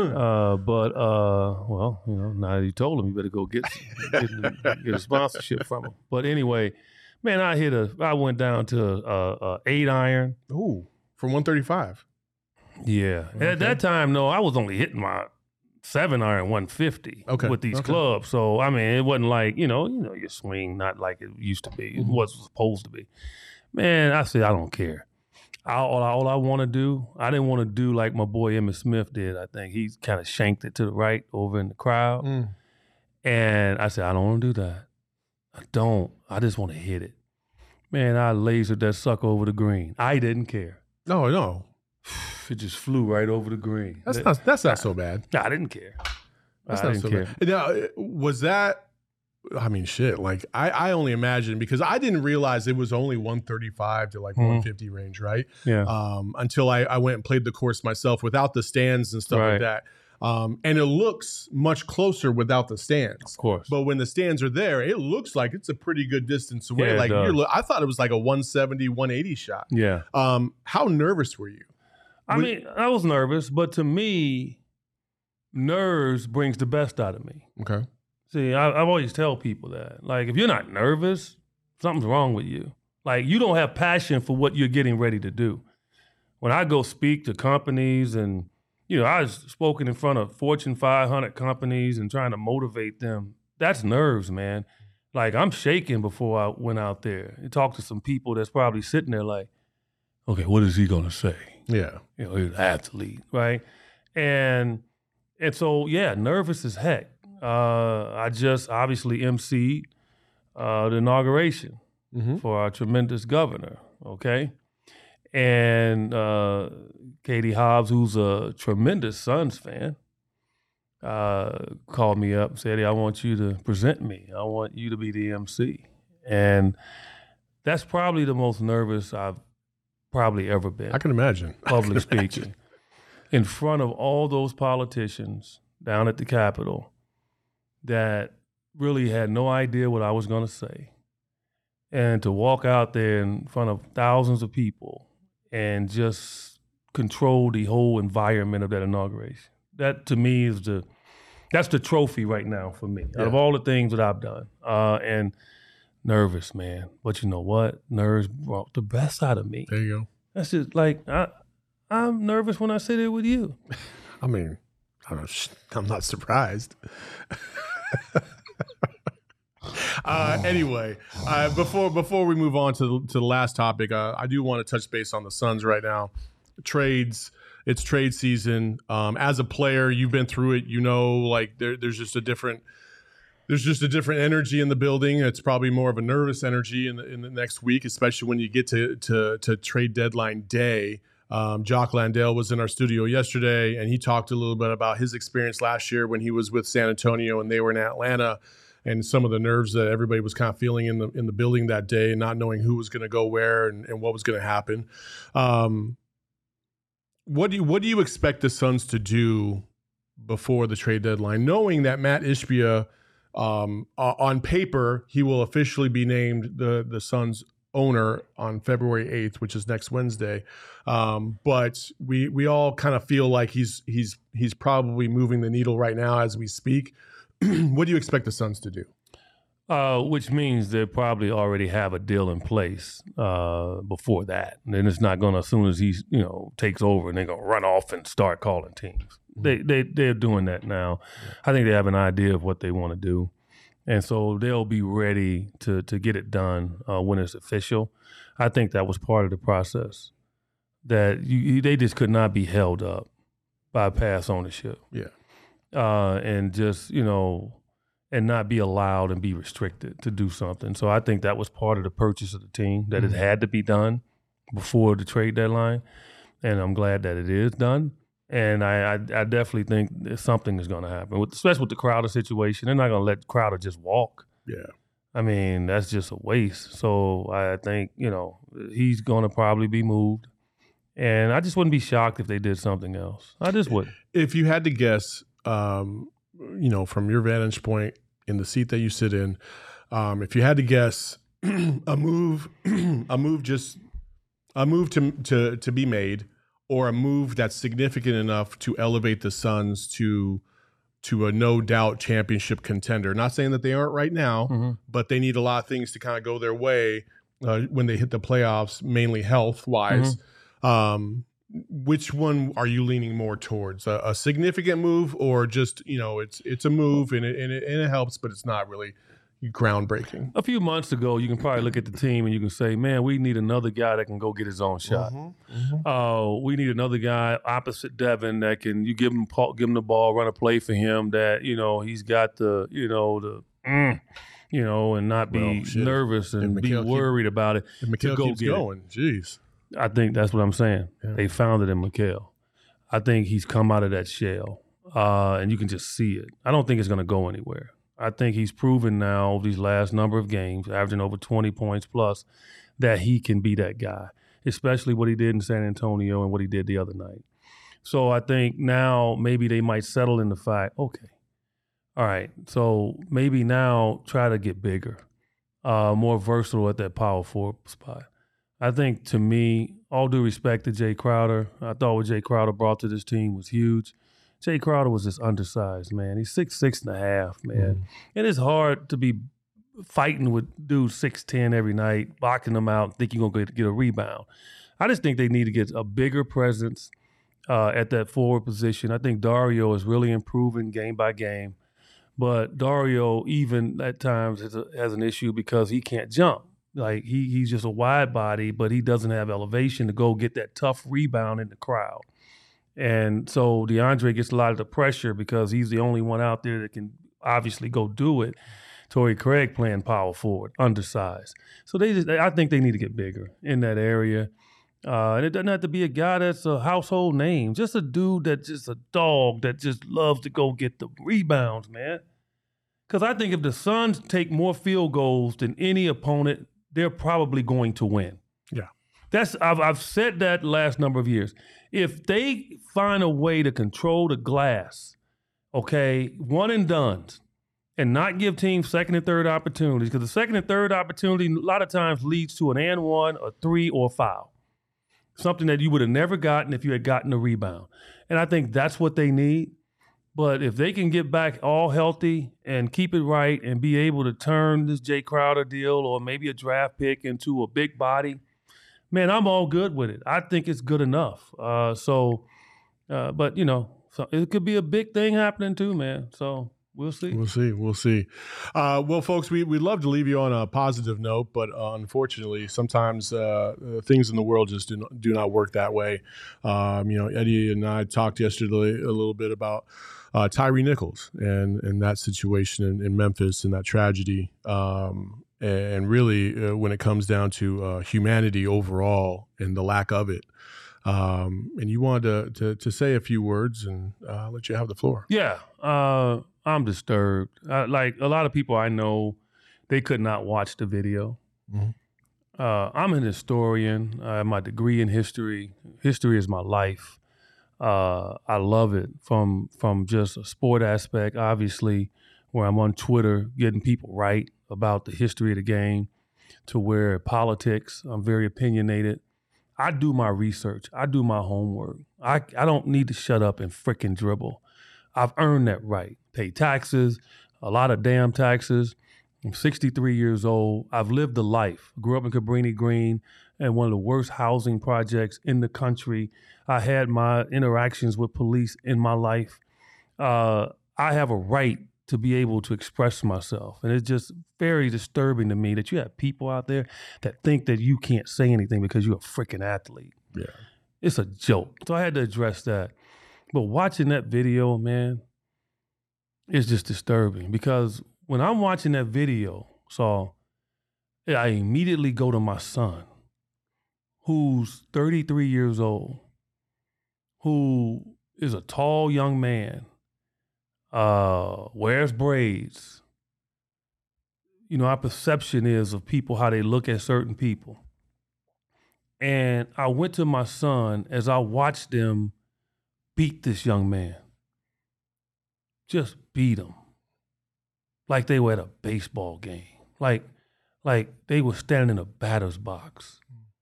Well, now that you told him, you better go get a sponsorship from him. But anyway, man, I went down to a 8 iron. Ooh. From 135. Yeah. Okay. At that time, no, I was only hitting my 7 iron 150 with these clubs. So, I mean, it wasn't like, your swing, not like it used to be. It was supposed to be. Man, I said, I don't care. All I want to do, I didn't want to do like my boy Emmitt Smith did. I think he kind of shanked it to the right over in the crowd. Mm. And I said, I don't want to do that. I don't. I just want to hit it. Man, I lasered that sucker over the green. I didn't care. No. It just flew right over the green. That's not so bad. I didn't care. That's I not didn't so care. bad. Now, was that? I mean, shit. Like I only imagine because I didn't realize it was only 135 to like 150 range, right? Yeah. Until I went and played the course myself without the stands and stuff like that. And it looks much closer without the stands. Of course. But when the stands are there, it looks like it's a pretty good distance away. Yeah, like I thought it was like a 170, 180 shot. Yeah. How nervous were you? I mean, I was nervous, but to me, nerves brings the best out of me. Okay. See, I've always tell people that. Like, if you're not nervous, something's wrong with you. Like, you don't have passion for what you're getting ready to do. When I go speak to companies and, I was spoken in front of Fortune 500 companies and trying to motivate them, that's nerves, man. Like, I'm shaking before I went out there and talked to some people that's probably sitting there like, okay, what is he going to say? Yeah. He's an athlete, right? And so, yeah, nervous as heck. I just obviously emceed the inauguration for our tremendous governor, okay? And Katie Hobbs, who's a tremendous Suns fan, called me up and said, hey, I want you to present me. I want you to be the MC. And that's probably the most nervous I've probably ever been. I can imagine. Public speaking. In front of all those politicians down at the Capitol that really had no idea what I was going to say. And to walk out there in front of thousands of people and just control the whole environment of that inauguration. That to me is that's the trophy right now for me. Out of all the things that I've done. And nervous, man. But you know what? Nerves brought the best out of me. There you go. That's just like, I'm nervous when I sit here with you. I mean, I'm not surprised. Anyway, before we move on to the last topic, I do want to touch base on the Suns right now. Trades. It's trade season. As a player, you've been through it. Like there's just a different energy in the building. It's probably more of a nervous energy in the next week, especially when you get to trade deadline day. Jock Landale was in our studio yesterday, and he talked a little bit about his experience last year when he was with San Antonio and they were in Atlanta, and some of the nerves that everybody was kind of feeling in the building that day, and not knowing who was going to go where and what was going to happen. What do you expect the Suns to do before the trade deadline, knowing that Matt Ishbia, on paper, he will officially be named the Suns owner on February 8th, which is next Wednesday. But we all kind of feel like he's probably moving the needle right now as we speak. What do you expect the Suns to do? Which means they probably already have a deal in place before that. And then it's not going to, as soon as he takes over, and they're going to run off and start calling teams. They're doing that now. I think they have an idea of what they want to do. And so they'll be ready to get it done when it's official. I think that was part of the process, that they just could not be held up by past ownership. Yeah. And just, and not be allowed and be restricted to do something. So I think that was part of the purchase of the team, that it had to be done before the trade deadline. And I'm glad that it is done. And I definitely think that something is going to happen, especially with the Crowder situation. They're not going to let Crowder just walk. Yeah. I mean, that's just a waste. So I think, he's going to probably be moved. And I just wouldn't be shocked if they did something else. I just wouldn't. If you had to guess, from your vantage point in the seat that you sit in, if you had to guess a move to be made, or a move that's significant enough to elevate the Suns to a no doubt championship contender. Not saying that they aren't right now, but they need a lot of things to kind of go their way when they hit the playoffs, mainly health wise. Which one are you leaning more towards? A significant move, or just it's a move and it helps, but it's not really groundbreaking? A few months ago, you can probably look at the team and you can say, man, we need another guy that can go get his own shot. We need another guy opposite Devin that can, you give him the ball, run a play for him, that he's got and not be nervous and be worried about it. And Mikal keeps going. Jeez. I think that's what I'm saying. Yeah. They found it in Mikal. I think he's come out of that shell, and you can just see it. I don't think it's going to go anywhere. I think he's proven now these last number of games, averaging over 20 points plus, that he can be that guy, especially what he did in San Antonio and what he did the other night. So I think now maybe they might settle in the fact, okay, all right, so maybe now try to get bigger, more versatile at that power forward spot. I think, to me, all due respect to Jay Crowder, I thought what Jay Crowder brought to this team was huge. Jay Crowder was just undersized, man. He's 6'6.5", man. And it's hard to be fighting with dudes 6'10" every night, blocking them out, think you're going to get a rebound. I just think they need to get a bigger presence at that forward position. I think Dario is really improving game by game. But Dario, even at times, has an issue because he can't jump. Like, he's just a wide body, but he doesn't have elevation to go get that tough rebound in the crowd. And so DeAndre gets a lot of the pressure because he's the only one out there that can obviously go do it. Torrey Craig playing power forward, undersized. So I think they need to get bigger in that area. And it doesn't have to be a guy that's a household name. Just a dude that's just a dog that just loves to go get the rebounds, man. Because I think if the Suns take more field goals than any opponent, they're probably going to win. Yeah. I've said that last number of years. If they find a way to control the glass, okay, one and dones, and not give teams second and third opportunities, because the second and third opportunity a lot of times leads to an and one, a three, or a foul. Something that you would have never gotten if you had gotten a rebound. And I think that's what they need. But if they can get back all healthy and keep it right and be able to turn this Jay Crowder deal or maybe a draft pick into a big body, man, I'm all good with it. I think it's good enough. But, so it could be a big thing happening too, man. So we'll see. We'll see. Well, folks, we'd love to leave you on a positive note, but unfortunately, sometimes things in the world just do not work that way. Eddie and I talked yesterday a little bit about Tyree Nichols and that situation in Memphis and that tragedy. And really, when it comes down to humanity overall and the lack of it. And you wanted to say a few words and let you have the floor. Yeah. I'm disturbed. Like a lot of people I know, they could not watch the video. Mm-hmm. I'm an historian. I have my degree in history. History is my life. I love it from just a sport aspect, obviously, where I'm on Twitter getting people right about the history of the game, to where politics, I'm very opinionated. I do my research. I do my homework. I don't need to shut up and frickin' dribble. I've earned that right. Pay taxes, a lot of damn taxes. I'm 63 years old. I've lived a life. Grew up in Cabrini Green and one of the worst housing projects in the country. I had my interactions with police in my life. I have a right to be able to express myself. And it's just very disturbing to me that you have people out there that think that you can't say anything because you're a freaking athlete. Yeah. It's a joke. So I had to address that. But watching that video, man, it's just disturbing because when I'm watching that video, I immediately go to my son, who's 33 years old, who is a tall young man, wears braids. Our perception is of people, how they look at certain people. And I went to my son as I watched them beat this young man. Just beat him. Like they were at a baseball game. Like they were standing in a batter's box.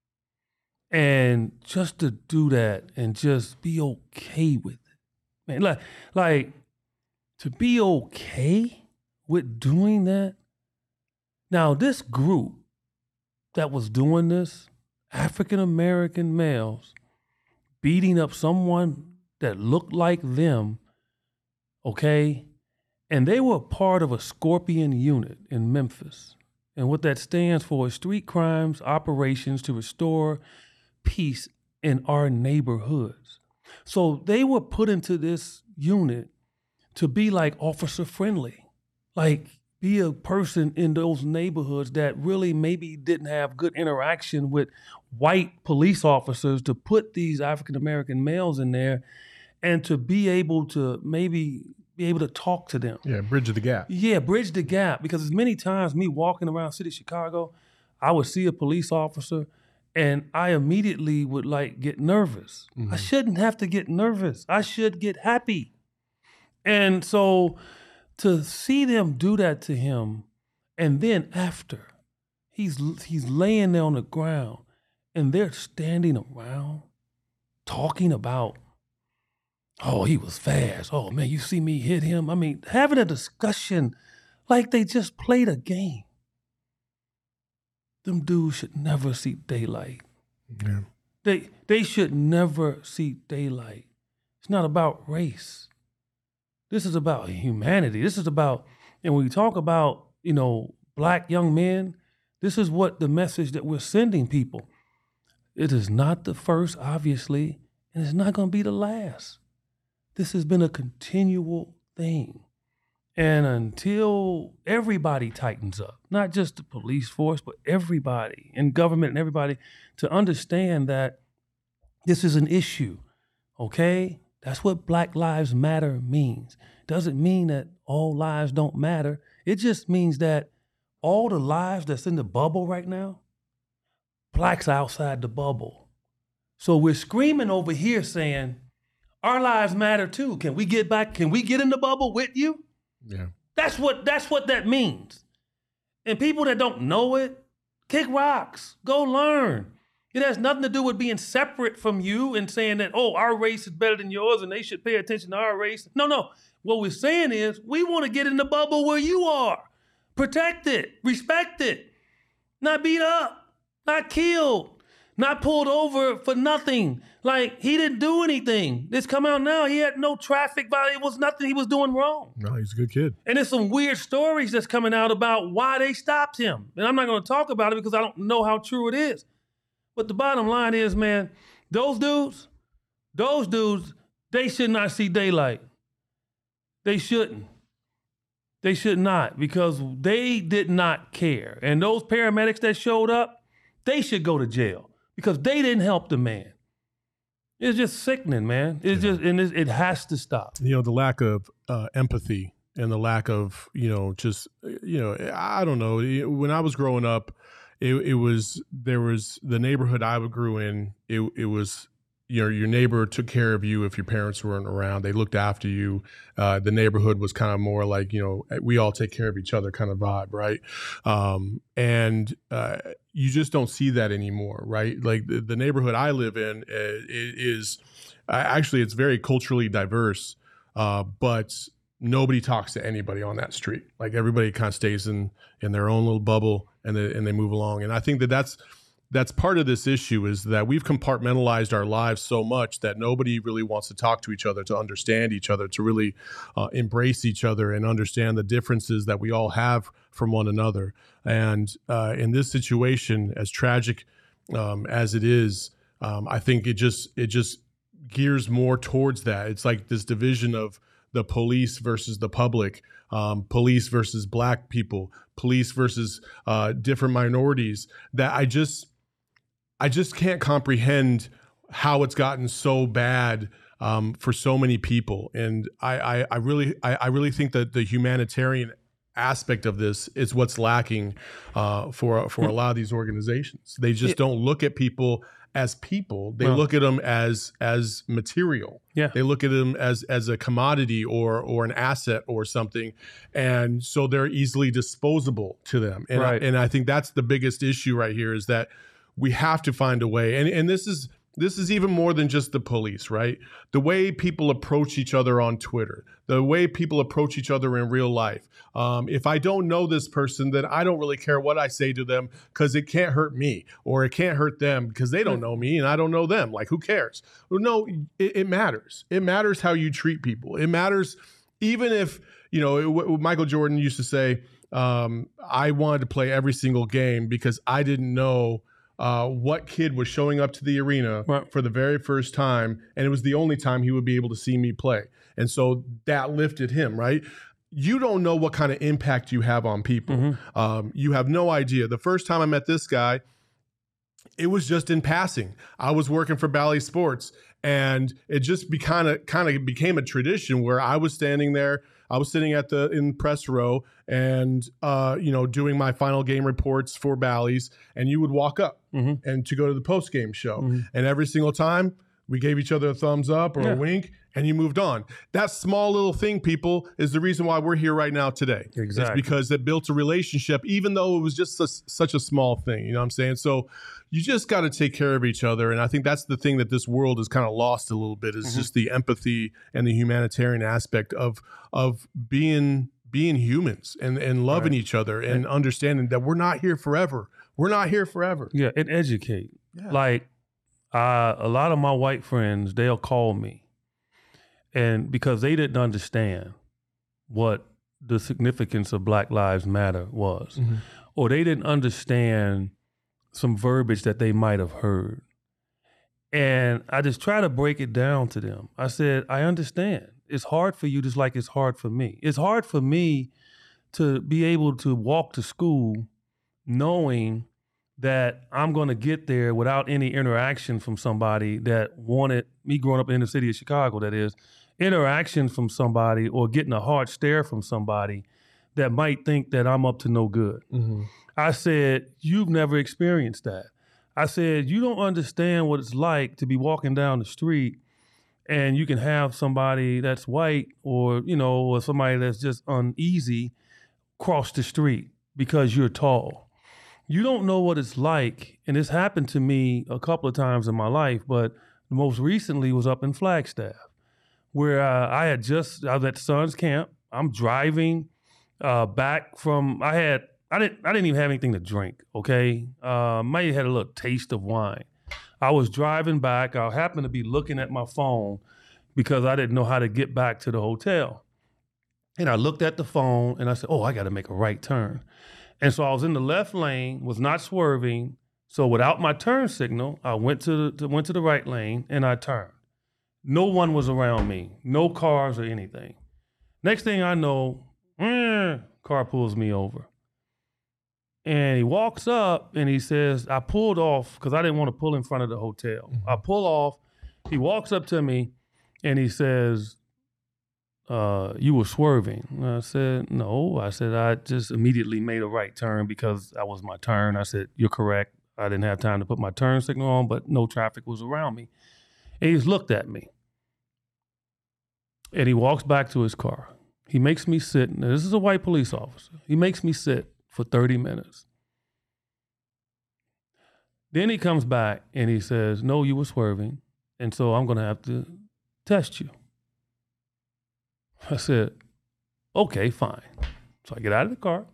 And just to do that and just be okay with it. Man, like to be okay with doing that. Now, this group that was doing this, African-American males, beating up someone that looked like them, okay? And they were part of a Scorpion unit in Memphis. And what that stands for is Street Crimes Operations to Restore Peace in Our Neighborhoods. So they were put into this unit to be like officer friendly, like be a person in those neighborhoods that really maybe didn't have good interaction with white police officers, to put these African-American males in there and to be able to maybe be able to talk to them. Yeah, bridge the gap. Yeah, bridge the gap. Because as many times me walking around city of Chicago, I would see a police officer and I immediately would like get nervous. I shouldn't have to get nervous. I should get happy. And so to see them do that to him, and then after, he's laying there on the ground and they're standing around talking about, oh, he was fast. Oh, man, you see me hit him? I mean, having a discussion like they just played a game. Them dudes should never see daylight. Yeah. They should never see daylight. It's not about race. This is about humanity. This is about, and when we talk about, black young men, this is what the message that we're sending people. It is not the first, obviously, and it's not going to be the last. This has been a continual thing. And until everybody tightens up, not just the police force, but everybody in government and everybody to understand that this is an issue, okay? That's what Black Lives Matter means. Doesn't mean that all lives don't matter. It just means that all the lives that's in the bubble right now, blacks outside the bubble. So we're screaming over here saying, our lives matter too. Can we get back? Can we get in the bubble with you? Yeah. That's what that means. And people that don't know it, kick rocks, go learn. It has nothing to do with being separate from you and saying that, oh, our race is better than yours and they should pay attention to our race. No. What we're saying is we want to get in the bubble where you are. Protect it, respect it, not beat up, not killed, not pulled over for nothing. Like, he didn't do anything. This come out now. He had no traffic violation. It was nothing he was doing wrong. No, he's a good kid. And there's some weird stories that's coming out about why they stopped him. And I'm not going to talk about it because I don't know how true it is. But the bottom line is, man, those dudes, they should not see daylight. They shouldn't. They should not, because they did not care. And those paramedics that showed up, they should go to jail because they didn't help the man. It's just sickening, man. It has to stop. The lack of empathy and the lack of, I don't know. When I was growing up, there was the neighborhood I grew in. It was, your neighbor took care of you if your parents weren't around. They looked after you. The neighborhood was kind of more like, we all take care of each other kind of vibe, right? And you just don't see that anymore, right? Like the neighborhood I live in is actually, it's very culturally diverse, but nobody talks to anybody on that street. Like everybody kind of stays in their own little bubble and they move along. And I think that's part of this issue, is that we've compartmentalized our lives so much that nobody really wants to talk to each other, to understand each other, to really embrace each other and understand the differences that we all have from one another. And in this situation, as tragic as it is, I think it just gears more towards that. It's like this division of the police versus the public, police versus black people, police versus different minorities, that I just can't comprehend how it's gotten so bad for so many people. And I really think that the humanitarian aspect of this is what's lacking for a lot of these organizations. They just don't look at people as people. They look at them as material. Yeah. They look at them as a commodity or an asset or something. And so they're easily disposable to them. And, right. and I think that's the biggest issue right here, is that we have to find a way. And this is even more than just the police, right? The way people approach each other on Twitter, the way people approach each other in real life. If I don't know this person, then I don't really care what I say to them because it can't hurt me, or it can't hurt them because they don't know me and I don't know them. Like, who cares? Well, no, it matters. It matters how you treat people. It matters, even if, Michael Jordan used to say, I wanted to play every single game because I didn't know what kid was showing up to the arena for the very first time, and it was the only time he would be able to see me play. And so that lifted him, right? You don't know what kind of impact you have on people. You have no idea. The first time I met this guy, it was just in passing. I was working for Bally Sports, and it just kind of became a tradition where I was standing there. I was sitting in press row and doing my final game reports for Bally's, and you would walk up and to go to the post game show, and every single time we gave each other a thumbs up or a wink, and you moved on. That small little thing, people, is the reason why we're here right now today. Exactly. It's because it built a relationship, even though it was just such a small thing. You know what I'm saying? So you just got to take care of each other. And I think that's the thing that this world has kind of lost a little bit, is just the empathy and the humanitarian aspect of being humans and loving each other and understanding that we're not here forever. We're not here forever. Yeah, and educate. Yeah. Like a lot of my white friends, they'll call me. And because they didn't understand what the significance of Black Lives Matter was, or they didn't understand some verbiage that they might have heard. And I just try to break it down to them. I said, I understand. It's hard for you just like it's hard for me. It's hard for me to be able to walk to school knowing that I'm going to get there without any interaction from somebody that wanted me growing up in the city of Chicago, that is, interaction from somebody or getting a hard stare from somebody that might think that I'm up to no good. I said, you've never experienced that. I said, you don't understand what it's like to be walking down the street and you can have somebody that's white or somebody that's just uneasy cross the street because you're tall. You don't know what it's like, and this happened to me a couple of times in my life, but most recently was up in Flagstaff, where I was at Son's camp. I'm driving back from, I didn't even have anything to drink, okay? Might have had a little taste of wine. I was driving back. I happened to be looking at my phone because I didn't know how to get back to the hotel. And I looked at the phone and I said, I got to make a right turn. And so I was in the left lane, was not swerving. So without my turn signal, I went to the right lane and I turned. No one was around me, no cars or anything. Next thing I know, car pulls me over. And he walks up and he says, I pulled off because I didn't want to pull in front of the hotel. I pull off. He walks up to me and he says, you were swerving. And I said, no. I said, I just immediately made a right turn because that was my turn. I said, you're correct. I didn't have time to put my turn signal on, but no traffic was around me. And he just looked at me. And he walks back to his car. He makes me sit. Now, this is a white police officer. He makes me sit for 30 minutes. Then he comes back and he says, no, you were swerving, and so I'm going to have to test you. I said, okay, fine. So I get out of the car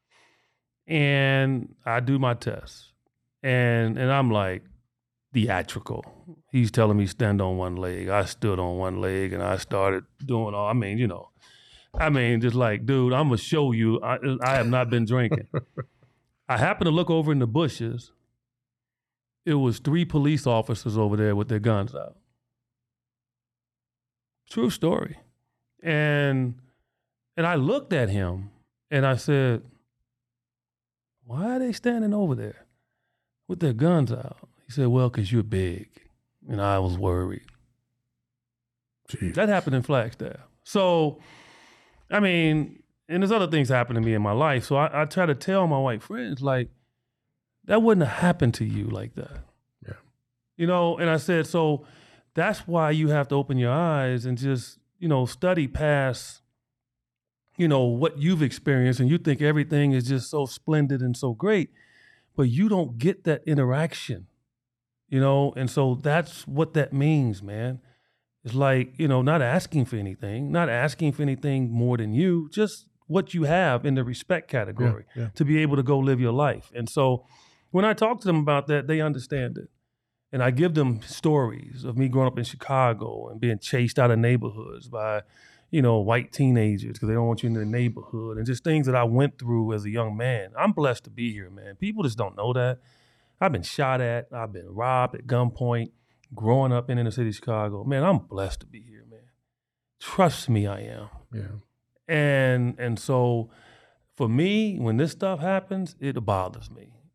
and I do my test. And I'm like theatrical. He's telling me stand on one leg. I stood on one leg and I started doing all, just like, dude, I'm going to show you I have not been drinking. I happened to look over in the bushes. It was 3 police officers over there with their guns out. True story. And I looked at him and I said, why are they standing over there with their guns out? He said, well, because you're big. And I was worried. Jeez. That happened in Flagstaff. So, and there's other things happened to me in my life. So I try to tell my white friends, like, that wouldn't have happened to you like that. Yeah. And I said, so that's why you have to open your eyes and just, study past, what you've experienced, and you think everything is just so splendid and so great, but you don't get that interaction, and so that's what that means, man. It's like, not asking for anything more than you, just what you have in the respect category to be able to go live your life. And so when I talk to them about that, they understand it. And I give them stories of me growing up in Chicago and being chased out of neighborhoods by, white teenagers because they don't want you in their neighborhood, and just things that I went through as a young man. I'm blessed to be here, man. People just don't know that. I've been shot at. I've been robbed at gunpoint growing up in the city of Chicago. Man, I'm blessed to be here, man. Trust me, I am. Yeah. And so for me, when this stuff happens, it bothers me.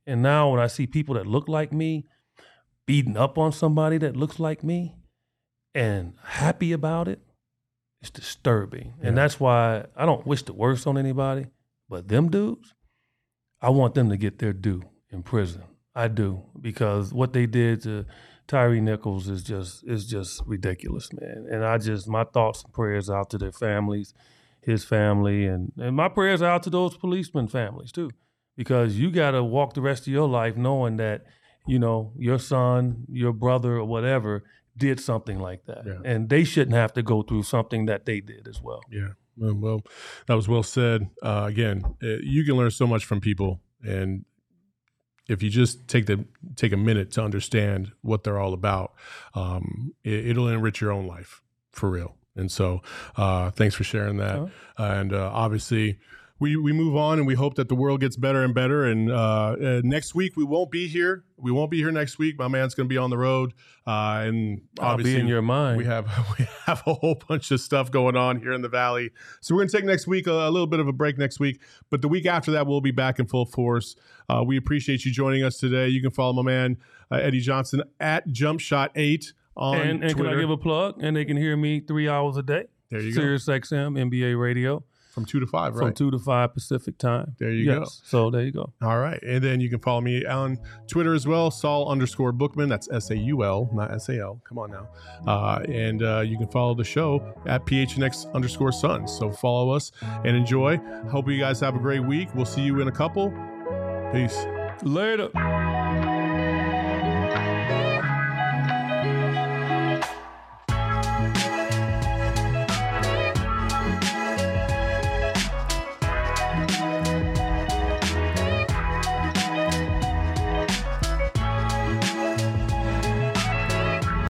And now when I see people that look like me beating up on somebody that looks like me and happy about it, it's disturbing. Yeah. And that's why I don't wish the worst on anybody, but them dudes, I want them to get their due in prison. I do, because what they did to Tyree Nichols is just ridiculous, man. And my thoughts and prayers out to their families, his family, and my prayers out to those policemen families too, because you got to walk the rest of your life knowing that, you know, your son, your brother, or whatever did something like that, and they shouldn't have to go through something that they did as well. Yeah, well, that was well said. Again, you can learn so much from people, and if you just take a minute to understand what they're all about, it'll enrich your own life for real. And so, thanks for sharing that. And obviously, we move on, and we hope that the world gets better and better. And next week we won't be here. We won't be here next week. My man's going to be on the road, and obviously I'll be in your mind. We have a whole bunch of stuff going on here in the Valley. So we're going to take next week a little bit of a break next week, but the week after that we'll be back in full force. We appreciate you joining us today. You can follow my man Eddie Johnson at JumpShot8 on and Twitter. Can I give a plug? And they can hear me 3 hours a day. There you Sirius XM, NBA radio. From 2 to 5, right? From 2 to 5 Pacific time. There you go. So there you go. All right. And then you can follow me on Twitter as well, Saul_Bookman. That's SAUL, not SAL. Come on now. And you can follow the show at PHNX_Suns. So follow us and enjoy. Hope you guys have a great week. We'll see you in a couple. Peace. Later.